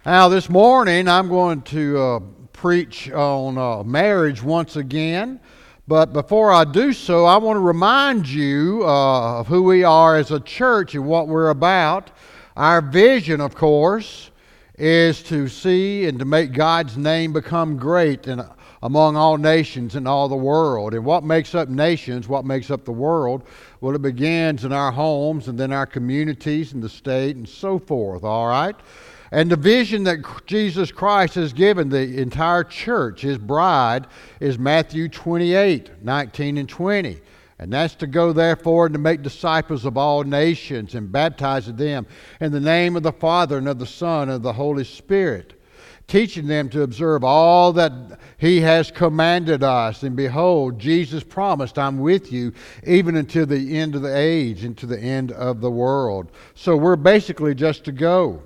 Now, this morning I'm going to preach on marriage once again. But before I do so, I want to remind you of who we are as a church and what we're about. Our vision, of course, is to see and to make God's name become great among all nations in all the world. And what makes up nations, what makes up the world? Well, it begins in our homes and then our communities and the state and so forth, all right? And the vision that Jesus Christ has given the entire church, His bride, is Matthew 28, 19 and 20. And that's to go therefore and to make disciples of all nations and baptizing them in the name of the Father and of the Son and of the Holy Spirit, teaching them to observe all that He has commanded us. And behold, Jesus promised, I'm with you even until the end of the age, into the end of the world. So we're basically just to go.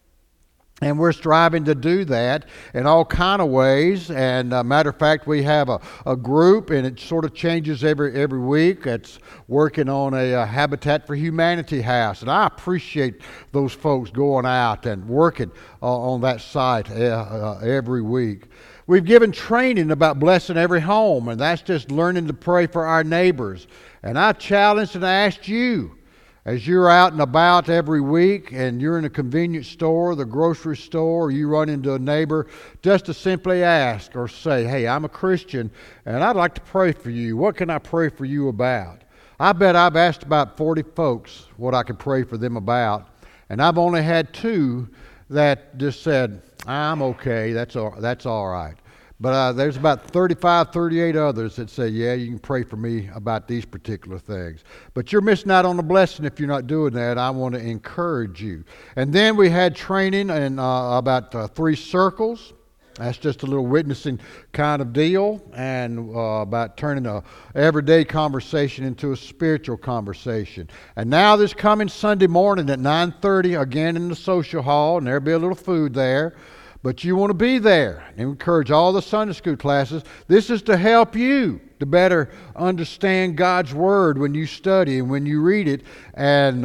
And we're striving to do that in all kind of ways. And matter of fact, we have a group, and it sort of changes every week. That's working on a Habitat for Humanity house. And I appreciate those folks going out and working on that site every week. We've given training about blessing every home, and that's just learning to pray for our neighbors. And I challenged and asked you, as you're out and about every week and you're in a convenience store, the grocery store, or you run into a neighbor, just to simply ask or say, hey, I'm a Christian and I'd like to pray for you. What can I pray for you about? I bet I've asked about 40 folks what I could pray for them about, and I've only had 2 that just said, I'm okay, that's all right. But there's about 35, 38 others that say, yeah, you can pray for me about these particular things. But you're missing out on the blessing if you're not doing that. I want to encourage you. And then we had training in about 3 circles. That's just a little witnessing kind of deal, and about turning a everyday conversation into a spiritual conversation. And now this coming Sunday morning at 9:30, again in the social hall, and there'll be a little food there. But you want to be there and encourage all the Sunday school classes. This is to help you to better understand God's Word when you study and when you read it. And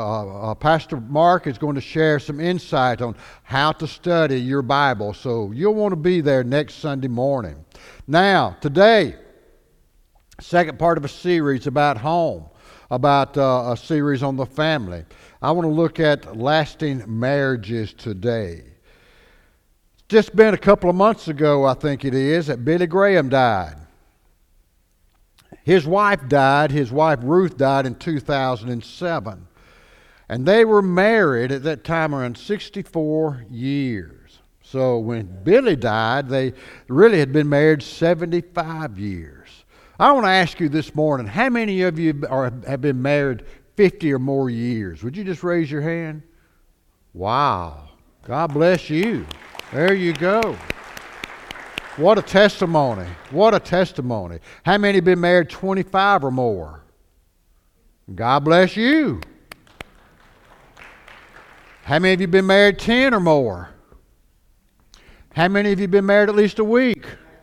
Pastor Mark is going to share some insight on how to study your Bible. So you'll want to be there next Sunday morning. Now, today, second part of a series about home, about a series on the family. I want to look at lasting marriages today. Just been a couple of months ago, I think it is, that Billy Graham died. His wife died. His wife Ruth died in 2007. And they were married at that time around 64 years. So when Billy died, they really had been married 75 years. I want to ask you this morning, how many of you have been married 50 or more years? Would you just raise your hand? Wow. God bless you. There you go. What a testimony. What a testimony. How many have been married 25 or more? God bless you. How many of you been married 10 or more? How many of you been married at least a week?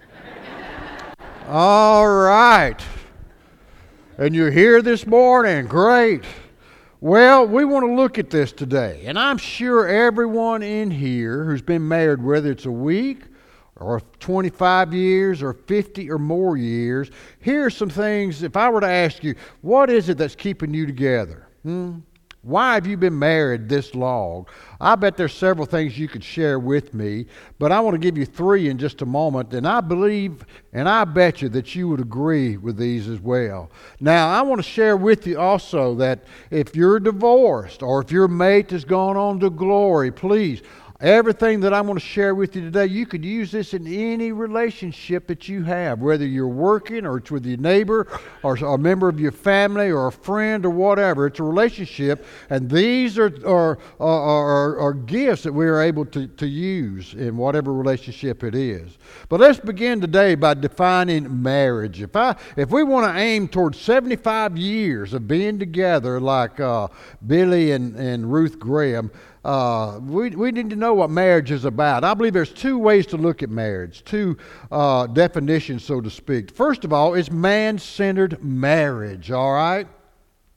All right. And you're here this morning. Great. Well, we want to look at this today, and I'm sure everyone in here who's been married, whether it's a week or 25 years or 50 or more years, here are some things. If I were to ask you, what is it that's keeping you together? Why have you been married this long? I bet there's several things you could share with me, but I want to give you 3 in just a moment, and I believe and I bet you that you would agree with these as well. Now, I want to share with you also that if you're divorced or if your mate has gone on to glory, please, everything that I'm going to share with you today, you could use this in any relationship that you have, whether you're working or it's with your neighbor or a member of your family or a friend or whatever. It's a relationship, and these are gifts that we are able to use in whatever relationship it is. But let's begin today by defining marriage. If we want to aim towards 75 years of being together like Billy and Ruth Graham, we need to know what marriage is about. I believe there's 2 ways to look at marriage, 2 definitions, so to speak. First of all, is man-centered marriage, all right?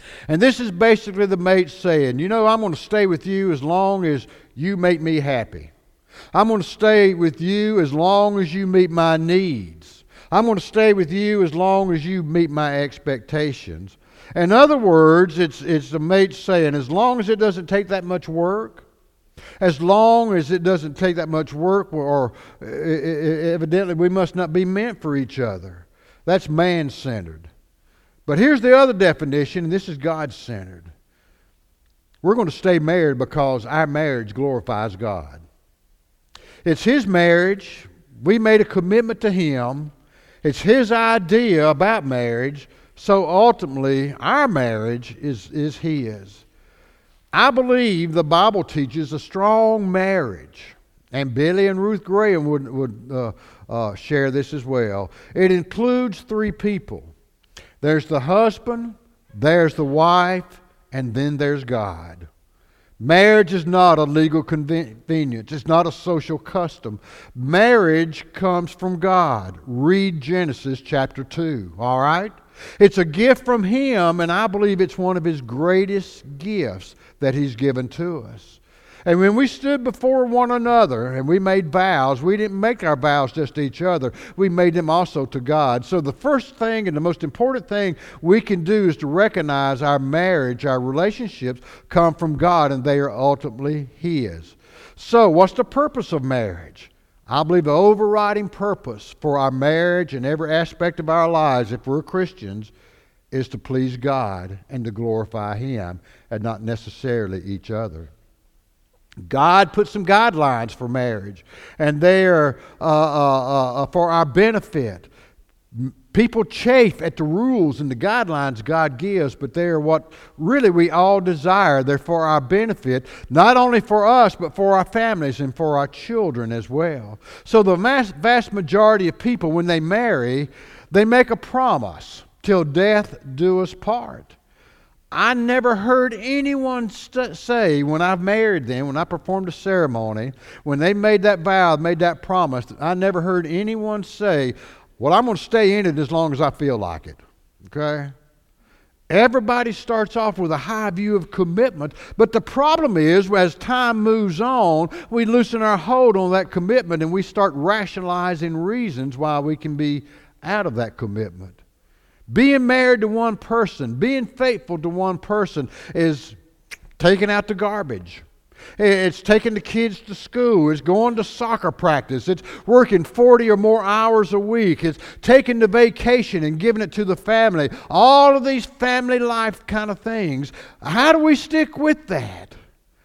And this is basically the mate saying, you know, I'm going to stay with you as long as you make me happy. I'm going to stay with you as long as you meet my needs. I'm going to stay with you as long as you meet my expectations. In other words, it's the mate saying, as long as it doesn't take that much work, as long as it doesn't take that much work, or evidently we must not be meant for each other. That's man-centered. But here's the other definition, and this is God-centered. We're going to stay married because our marriage glorifies God. It's His marriage. We made a commitment to Him. It's His idea about marriage. So ultimately, our marriage is His. I believe the Bible teaches a strong marriage. And Billy and Ruth Graham would share this as well. It includes three people. There's the husband, there's the wife, and then there's God. Marriage is not a legal convenience. It's not a social custom. Marriage comes from God. Read Genesis chapter 2, all right? It's a gift from Him, and I believe it's one of His greatest gifts that He's given to us. And when we stood before one another and we made vows, we didn't make our vows just to each other. We made them also to God. So the first thing and the most important thing we can do is to recognize our marriage, our relationships come from God, and they are ultimately His. So what's the purpose of marriage? I believe the overriding purpose for our marriage and every aspect of our lives, if we're Christians, is to please God and to glorify Him and not necessarily each other. God put some guidelines for marriage, and they are for our benefit. People chafe at the rules and the guidelines God gives, but they are what really we all desire. They're for our benefit, not only for us, but for our families and for our children as well. So the vast majority of people, when they marry, they make a promise, till death do us part. I never heard anyone say when I've married them, when I performed a ceremony, when they made that vow, made that promise, I never heard anyone say, well, I'm going to stay in it as long as I feel like it. Okay? Everybody starts off with a high view of commitment, but the problem is, as time moves on, we loosen our hold on that commitment and we start rationalizing reasons why we can be out of that commitment. Being married to one person, being faithful to one person is taking out the garbage. It's taking the kids to school. It's going to soccer practice. It's working 40 or more hours a week. It's taking the vacation and giving it to the family. All of these family life kind of things. How do we stick with that?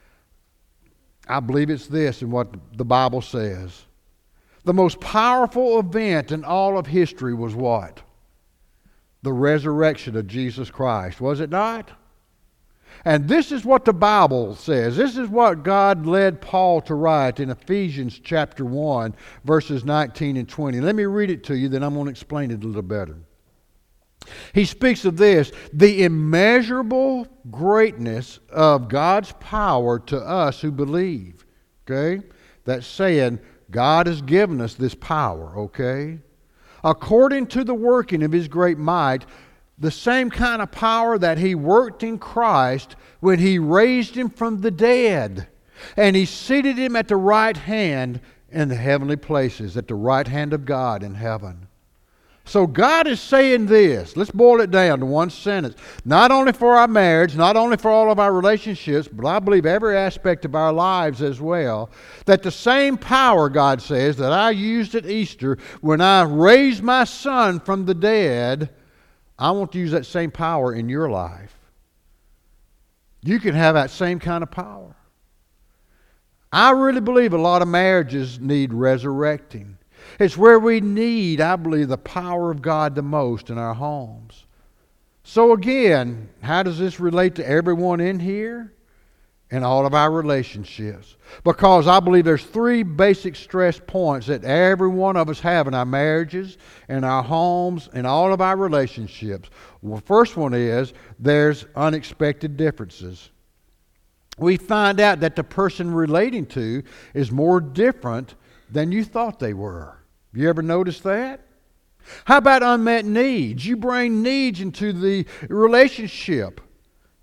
I believe it's this and what the Bible says. The most powerful event in all of history was what? The resurrection of Jesus Christ, was it not? And this is what the Bible says. This is what God led Paul to write in Ephesians chapter 1, verses 19 and 20. Let me read it to you, then I'm going to explain it a little better. He speaks of this, the immeasurable greatness of God's power to us who believe. Okay? That's saying God has given us this power, okay? According to the working of His great might, the same kind of power that He worked in Christ when He raised Him from the dead. And He seated Him at the right hand in the heavenly places, at the right hand of God in heaven. So God is saying this. Let's boil it down to one sentence. Not only for our marriage, not only for all of our relationships, but I believe every aspect of our lives as well, that the same power, God says, that I used at Easter when I raised my son from the dead, I want to use that same power in your life. You can have that same kind of power. I really believe a lot of marriages need resurrecting. It's where we need, I believe, the power of God the most in our homes. So again, how does this relate to everyone in here? And all of our relationships. Because I believe there's three basic stress points that every one of us have in our marriages, in our homes, and all of our relationships. Well, first one is there's unexpected differences. We find out that the person relating to is more different than you thought they were. You ever noticed that? How about unmet needs? You bring needs into the relationship.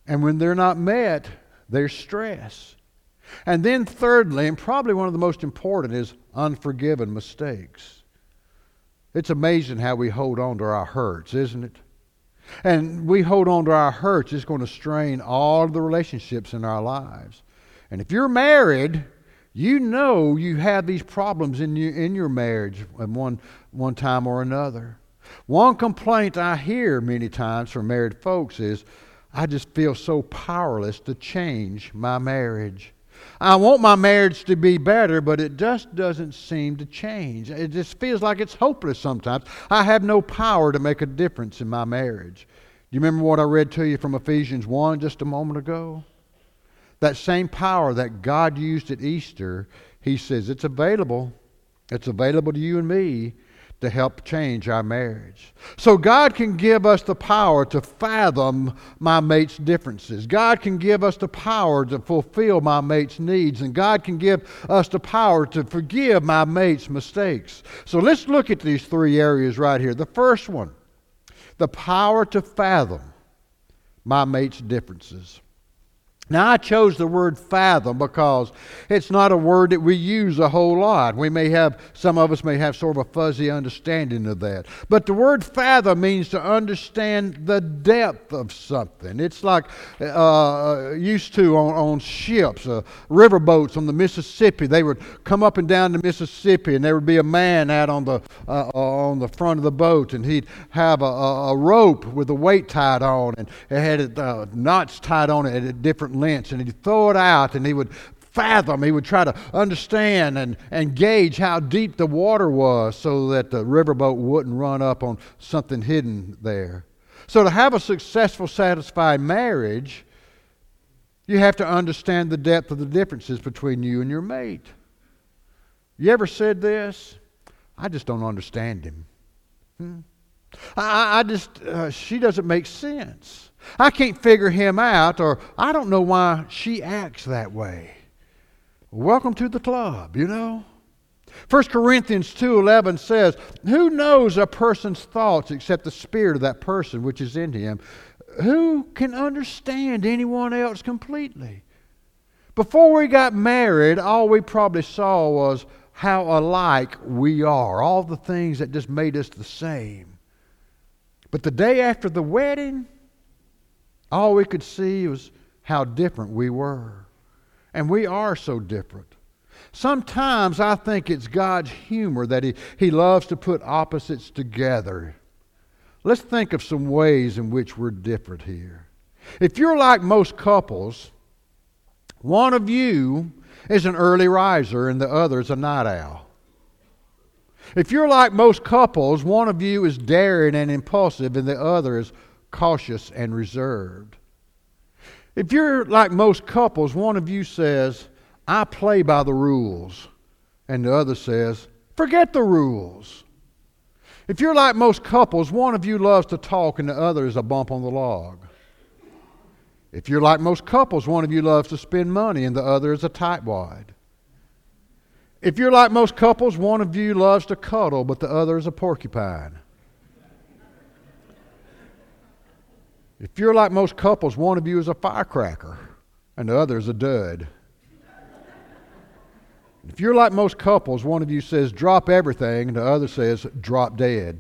And when they're not met, there's stress. And then thirdly, and probably one of the most important, is unforgiven mistakes. It's amazing how we hold on to our hurts, isn't it? And we hold on to our hurts, it's going to strain all of the relationships in our lives. And if you're married, you know you have these problems in your marriage at one time or another. One complaint I hear many times from married folks is, I just feel so powerless to change my marriage. I want my marriage to be better, but it just doesn't seem to change. It just feels like it's hopeless sometimes. I have no power to make a difference in my marriage. Do you remember what I read to you from Ephesians 1 just a moment ago? That same power that God used at Easter, He says it's available. It's available to you and me to help change our marriage. So God can give us the power to fathom my mate's differences. God can give us the power to fulfill my mate's needs. And God can give us the power to forgive my mate's mistakes. So let's look at these three areas right here. The first one, the power to fathom my mate's differences. Now, I chose the word fathom because it's not a word that we use a whole lot. Some of us may have sort of a fuzzy understanding of that. But the word fathom means to understand the depth of something. It's like used to on ships, riverboats on the Mississippi. They would come up and down the Mississippi, and there would be a man out on the front of the boat, and he'd have a rope with a weight tied on, and it had knots tied on it at different lengths, and he'd throw it out, and he would fathom, he would try to understand and gauge how deep the water was so that the riverboat wouldn't run up on something hidden there. So to have a successful, satisfied marriage, you have to understand the depth of the differences between you and your mate. You ever said this? I just don't understand him. She doesn't make sense. I can't figure him out, or I don't know why she acts that way. Welcome to the club, you know. 1 Corinthians 2:11 says, who knows a person's thoughts except the spirit of that person which is in him? Who can understand anyone else completely? Before we got married, all we probably saw was how alike we are, all the things that just made us the same. But the day after the wedding, all we could see was how different we were. And we are so different. Sometimes I think it's God's humor that He loves to put opposites together. Let's think of some ways in which we're different here. If you're like most couples, one of you is an early riser and the other is a night owl. If you're like most couples, one of you is daring and impulsive and the other is cautious and reserved. If you're like most couples, one of you says, I play by the rules, and the other says, forget the rules. If you're like most couples, one of you loves to talk and the other is a bump on the log. If you're like most couples, one of you loves to spend money and the other is a tightwad. If you're like most couples, one of you loves to cuddle but the other is a porcupine. If you're like most couples, one of you is a firecracker and the other is a dud. If you're like most couples, one of you says, drop everything, and the other says, drop dead.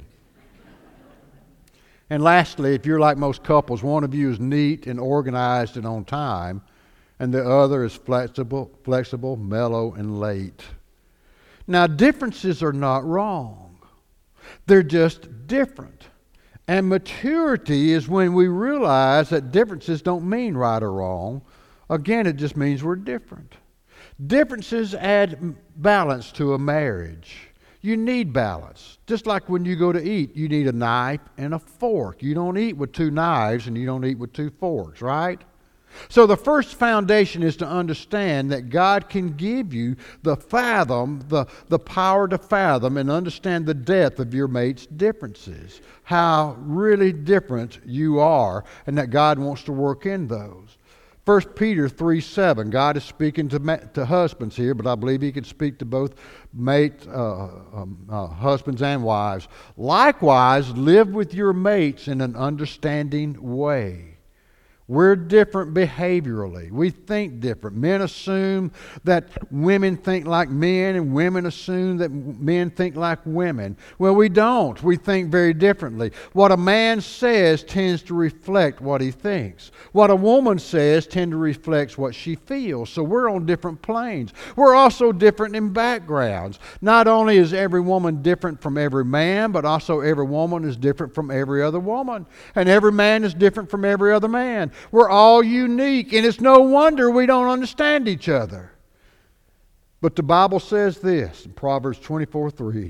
And lastly, if you're like most couples, one of you is neat and organized and on time, and the other is flexible, mellow, and late. Now, differences are not wrong. They're just different. And maturity is when we realize that differences don't mean right or wrong. Again, it just means we're different. Differences add balance to a marriage. You need balance. Just like when you go to eat, you need a knife and a fork. You don't eat with two knives and you don't eat with two forks, right? So the first foundation is to understand that God can give you the power to fathom and understand the depth of your mate's differences, how really different you are, and that God wants to work in those. 1 Peter 3:7, God is speaking to husbands here, but I believe He can speak to both husbands and wives. Likewise, live with your mates in an understanding way. We're different behaviorally. We think different. Men assume that women think like men, and women assume that men think like women. Well, we don't. We think very differently. What a man says tends to reflect what he thinks. What a woman says tends to reflect what she feels. So we're on different planes. We're also different in backgrounds. Not only is every woman different from every man, but also every woman is different from every other woman. And every man is different from every other man. We're all unique, and it's no wonder we don't understand each other. But the Bible says this in Proverbs 24:3.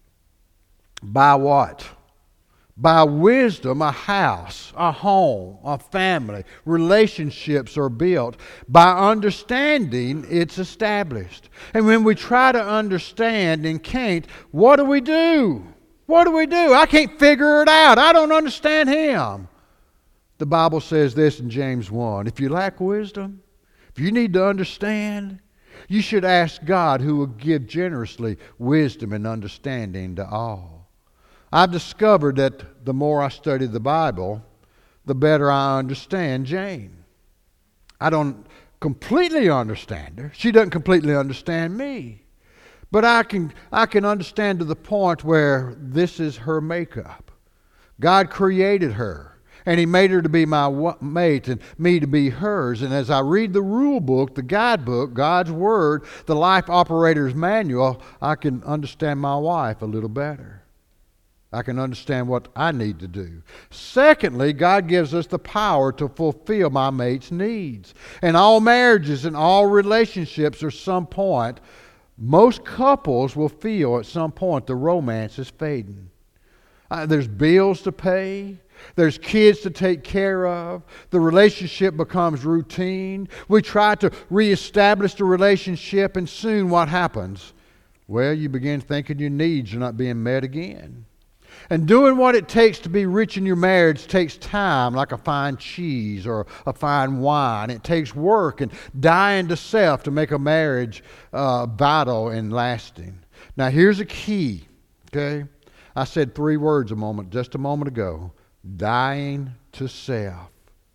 By what? By wisdom, a house, a home, a family, relationships are built. By understanding, it's established. And when we try to understand and can't, what do we do? What do we do? I can't figure it out. I don't understand him. The Bible says this in James 1. If you lack wisdom, if you need to understand, you should ask God, who will give generously wisdom and understanding to all. I've discovered that the more I study the Bible, the better I understand Jane. I don't completely understand her. She doesn't completely understand me. But I can understand to the point where this is her makeup. God created her. And He made her to be my mate and me to be hers. And as I read the rule book, the guidebook, God's Word, the Life Operator's Manual, I can understand my wife a little better. I can understand what I need to do. Secondly, God gives us the power to fulfill my mate's needs. In all marriages and all relationships, at some point, most couples will feel at some point the romance is fading. There's bills to pay. There's kids to take care of. The relationship becomes routine. We try to reestablish the relationship, and soon what happens? Well, you begin thinking your needs are not being met again. And doing what it takes to be rich in your marriage takes time, like a fine cheese or a fine wine. It takes work and dying to self to make a marriage vital and lasting. Now, here's a key, okay? I said 3 words just a moment ago. Dying to self.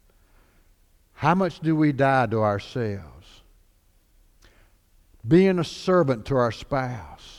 How much do we die to ourselves? Being a servant to our spouse.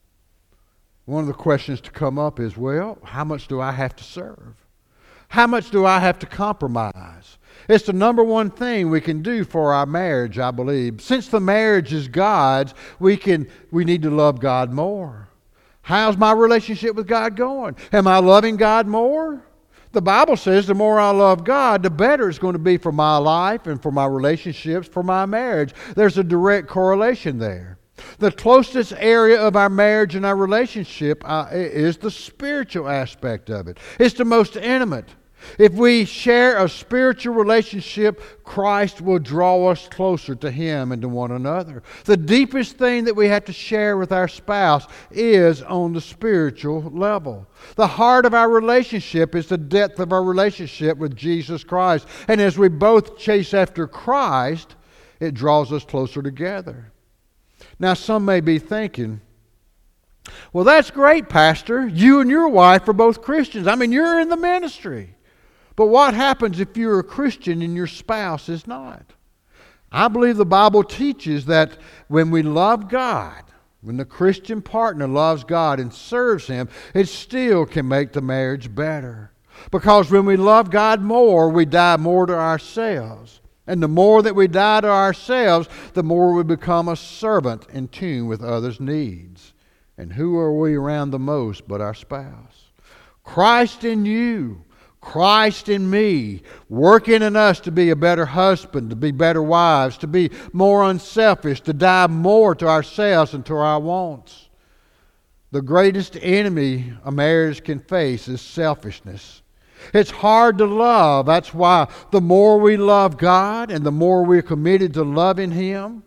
One of the questions to come up is, well, how much do I have to serve? How much do I have to compromise? It's the number one thing we can do for our marriage, I believe. Since the marriage is God's, we need to love God more. How's my relationship with God going? Am I loving God more? The Bible says the more I love God, the better it's going to be for my life and for my relationships, for my marriage. There's a direct correlation there. The closest area of our marriage and our relationship is the spiritual aspect of it. It's the most intimate. If we share a spiritual relationship, Christ will draw us closer to Him and to one another. The deepest thing that we have to share with our spouse is on the spiritual level. The heart of our relationship is the depth of our relationship with Jesus Christ. And as we both chase after Christ, it draws us closer together. Now, some may be thinking, well, that's great, Pastor. You and your wife are both Christians. I mean, you're in the ministry. But what happens if you're a Christian and your spouse is not? I believe the Bible teaches that when we love God, when the Christian partner loves God and serves Him, it still can make the marriage better. Because when we love God more, we die more to ourselves. And the more that we die to ourselves, the more we become a servant in tune with others' needs. And who are we around the most but our spouse? Christ in you, Christ in me, working in us to be a better husband, to be better wives, to be more unselfish, to die more to ourselves and to our wants. The greatest enemy a marriage can face is selfishness. It's hard to love. That's why the more we love God and the more we're committed to loving Him,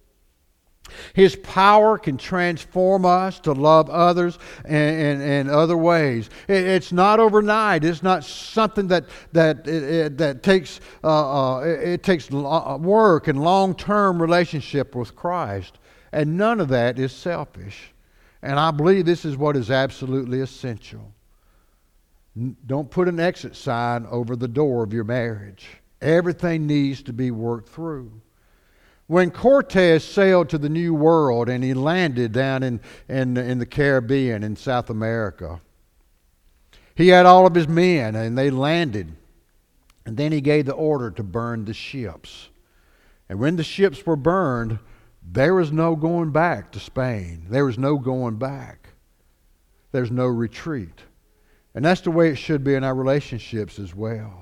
His power can transform us to love others in other ways. It's not overnight. It's not something that takes it takes work and long-term relationship with Christ. And none of that is selfish. And I believe this is what is absolutely essential. Don't put an exit sign over the door of your marriage. Everything needs to be worked through. When Cortez sailed to the New World and he landed down in the Caribbean in South America, he had all of his men and they landed. And then he gave the order to burn the ships. And when the ships were burned, there was no going back to Spain. There was no going back. There's no retreat. And that's the way it should be in our relationships as well.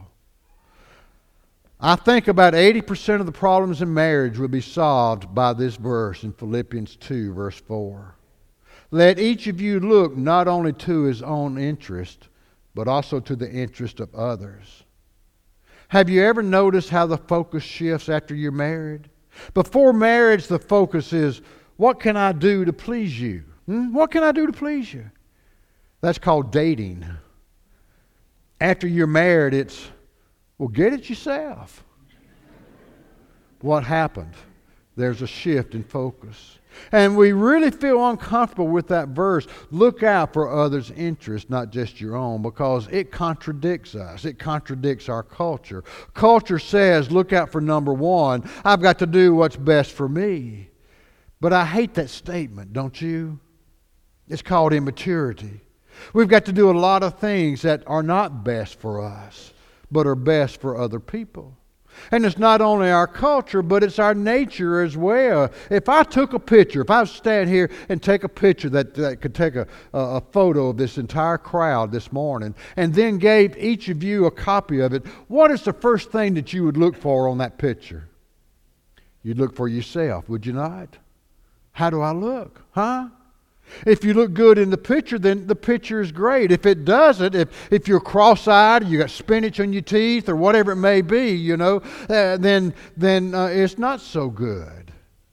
I think about 80% of the problems in marriage will be solved by this verse in Philippians 2, verse 4. Let each of you look not only to his own interest, but also to the interest of others. Have you ever noticed how the focus shifts after you're married? Before marriage, the focus is, what can I do to please you? What can I do to please you? That's called dating. After you're married, it's, well, get it yourself. What happened? There's a shift in focus. And we really feel uncomfortable with that verse. Look out for others' interests, not just your own, because it contradicts us. It contradicts our culture. Culture says, look out for number one. I've got to do what's best for me. But I hate that statement, don't you? It's called immaturity. We've got to do a lot of things that are not best for us, but are best for other people. And it's not only our culture, but it's our nature as well. If I took a picture, if I stand here and take a picture that could take a photo of this entire crowd this morning, and then gave each of you a copy of it, what is the first thing that you would look for on that picture? You'd look for yourself, would you not? How do I look? Huh? If you look good in the picture, then the picture is great. If it doesn't, if you're cross-eyed, you got spinach on your teeth, or whatever it may be, you know, then it's not so good.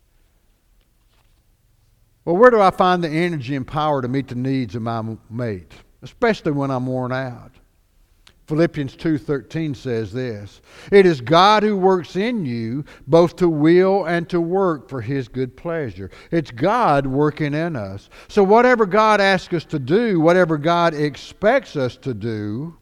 Well, where do I find the energy and power to meet the needs of my mate, especially when I'm worn out? Philippians 2:13 says this, it is God who works in you both to will and to work for His good pleasure. It's God working in us. So whatever God asks us to do, whatever God expects us to do,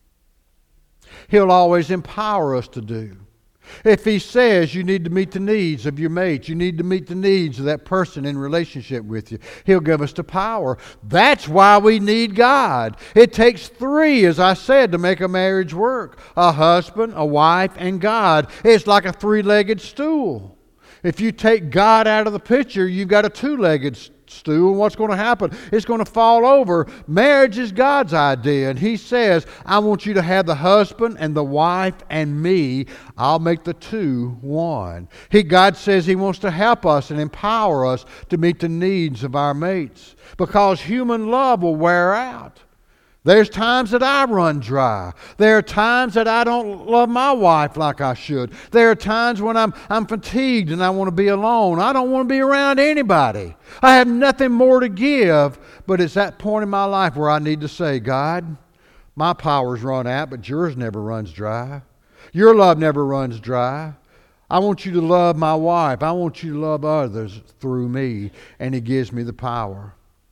He'll always empower us to do. If He says you need to meet the needs of your mate, you need to meet the needs of that person in relationship with you, He'll give us the power. That's why we need God. It takes three, as I said, to make a marriage work. A husband, a wife, and God. It's like a three-legged stool. If you take God out of the picture, you've got a two-legged stool, and what's going to happen? It's going to fall over. Marriage is God's idea, and He says, I want you to have the husband and the wife and me. I'll make the two one. God says He wants to help us and empower us to meet the needs of our mates, because human love will wear out. There's times that I run dry. There are times that I don't love my wife like I should. There are times when I'm fatigued and I want to be alone. I don't want to be around anybody. I have nothing more to give, but it's that point in my life where I need to say, God, my power's run out, but yours never runs dry. Your love never runs dry. I want you to love my wife. I want you to love others through me, and He gives me the power.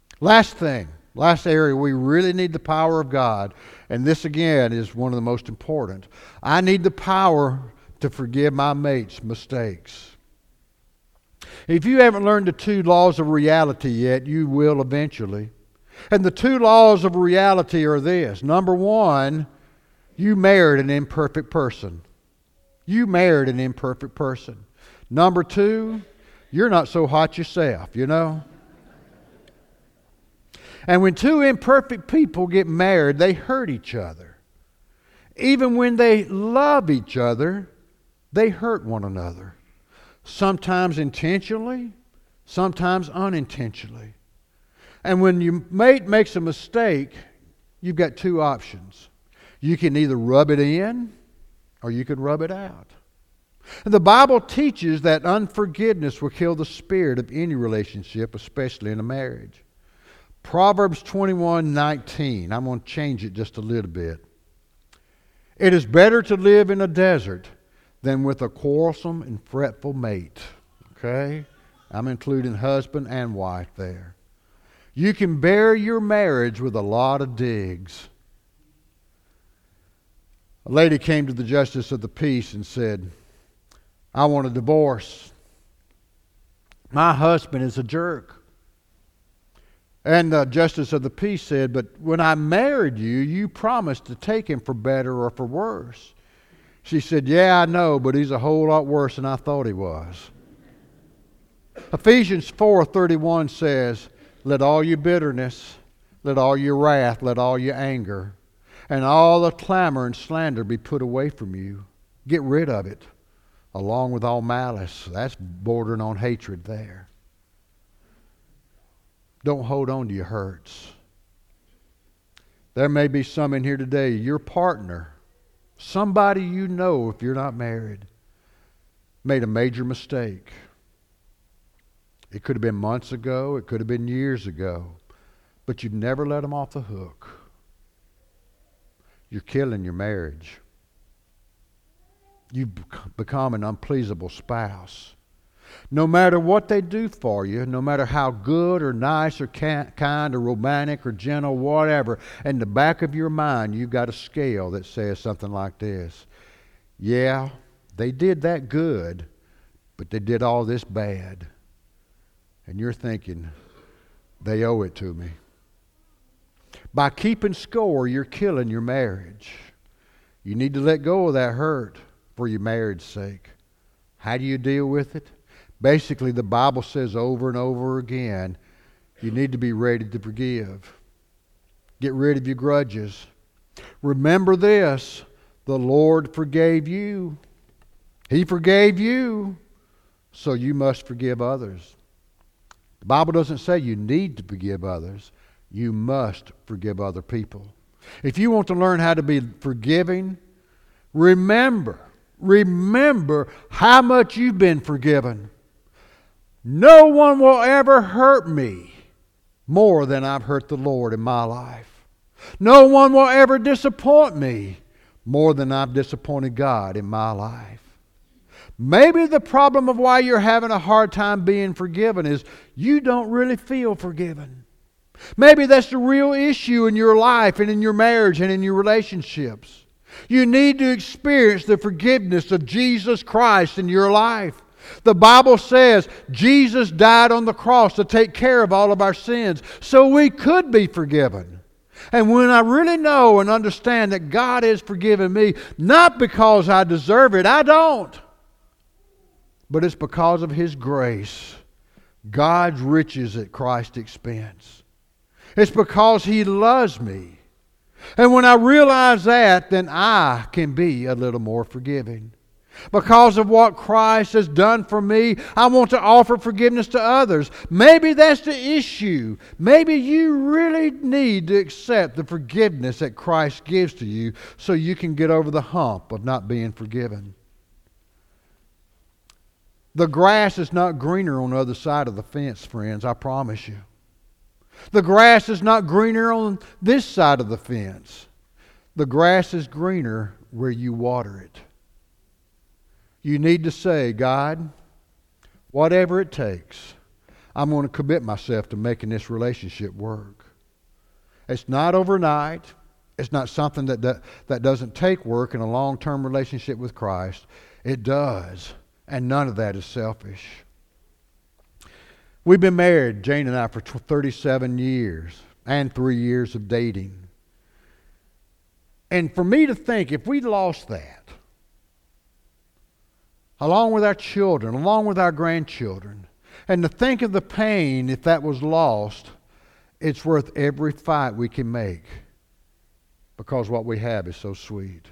Last area we really need the power of God, and this again is one of the most important. I need the power to forgive my mate's mistakes. If you haven't learned the two laws of reality yet, you will eventually. And the two laws of reality are this. Number one, you married an imperfect person. You married an imperfect person. Number two, you're not so hot yourself, you know. And when two imperfect people get married, they hurt each other. Even when they love each other, they hurt one another. Sometimes intentionally, sometimes unintentionally. And when your mate makes a mistake, you've got two options. You can either rub it in or you can rub it out. And the Bible teaches that unforgiveness will kill the spirit of any relationship, especially in a marriage. Proverbs 21:19. I'm going to change it just a little bit. It is better to live in a desert than with a quarrelsome and fretful mate. Okay? I'm including husband and wife there. You can bury your marriage with a lot of digs. A lady came to the justice of the peace and said, I want a divorce. My husband is a jerk. And the justice of the peace said, but when I married you, you promised to take him for better or for worse. She said, yeah, I know, but he's a whole lot worse than I thought he was. Ephesians 4:31 says, let all your bitterness, let all your wrath, let all your anger, and all the clamor and slander be put away from you. Get rid of it, along with all malice. That's bordering on hatred there. Don't hold on to your hurts. There may be some in here today, your partner, somebody you know if you're not married, made a major mistake. It could have been months ago, it could have been years ago, but you've never let them off the hook. You're killing your marriage. You've become an unpleasable spouse. No matter what they do for you, no matter how good or nice or kind or romantic or gentle, whatever, in the back of your mind, you've got a scale that says something like this. Yeah, they did that good, but they did all this bad. And you're thinking, they owe it to me. By keeping score, you're killing your marriage. You need to let go of that hurt for your marriage's sake. How do you deal with it? Basically, the Bible says over and over again, you need to be ready to forgive. Get rid of your grudges. Remember this, the Lord forgave you. He forgave you, so you must forgive others. The Bible doesn't say you need to forgive others. You must forgive other people. If you want to learn how to be forgiving, remember how much you've been forgiven. No one will ever hurt me more than I've hurt the Lord in my life. No one will ever disappoint me more than I've disappointed God in my life. Maybe the problem of why you're having a hard time being forgiven is you don't really feel forgiven. Maybe that's the real issue in your life and in your marriage and in your relationships. You need to experience the forgiveness of Jesus Christ in your life. The Bible says Jesus died on the cross to take care of all of our sins so we could be forgiven. And when I really know and understand that God has forgiven me, not because I deserve it, I don't, but it's because of His grace, God's riches at Christ's expense. It's because He loves me. And when I realize that, then I can be a little more forgiving. Because of what Christ has done for me, I want to offer forgiveness to others. Maybe that's the issue. Maybe you really need to accept the forgiveness that Christ gives to you so you can get over the hump of not being forgiven. The grass is not greener on the other side of the fence, friends, I promise you. The grass is not greener on this side of the fence. The grass is greener where you water it. You need to say, God, whatever it takes, I'm going to commit myself to making this relationship work. It's not overnight. It's not something that doesn't take work in a long-term relationship with Christ. It does. And none of that is selfish. We've been married, Jane and I, for 37 years and 3 years of dating. And for me to think, if we lost that, along with our children, along with our grandchildren, and to think of the pain if that was lost, it's worth every fight we can make because what we have is so sweet.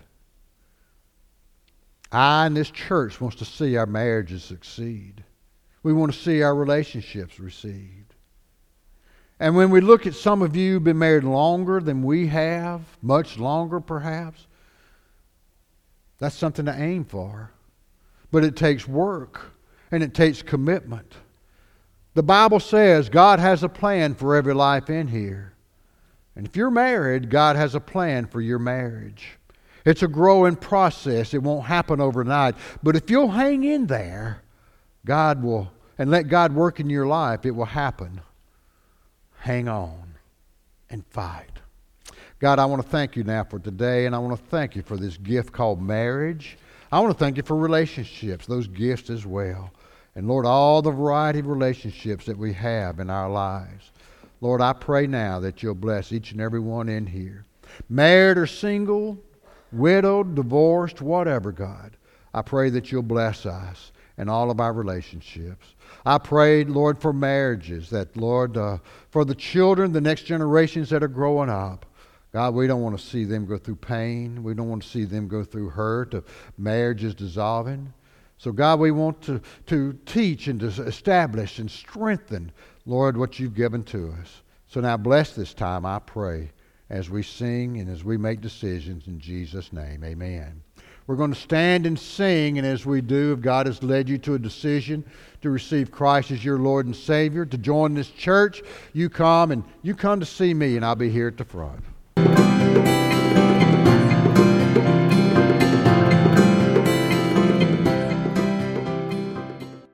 I and this church wants to see our marriages succeed. We want to see our relationships received. And when we look at some of you who've been married longer than we have, much longer perhaps, that's something to aim for. But it takes work and it takes commitment. The Bible says God has a plan for every life in here. And if you're married, God has a plan for your marriage. It's a growing process. It won't happen overnight. But if you'll hang in there, God will, and let God work in your life, it will happen. Hang on and fight. God, I want to thank you now for today, and I want to thank you for this gift called marriage. I want to thank you for relationships, those gifts as well. And Lord, all the variety of relationships that we have in our lives. Lord, I pray now that you'll bless each and every one in here. Married or single, widowed, divorced, whatever, God. I pray that you'll bless us in all of our relationships. I pray, Lord, for marriages, that, Lord, for the children, the next generations that are growing up. God, we don't want to see them go through pain. We don't want to see them go through hurt of marriages dissolving. So, God, we want to teach and to establish and strengthen, Lord, what you've given to us. So now bless this time, I pray, as we sing and as we make decisions in Jesus' name. Amen. We're going to stand and sing, and as we do, if God has led you to a decision to receive Christ as your Lord and Savior, to join this church, you come to see me, and I'll be here at the front.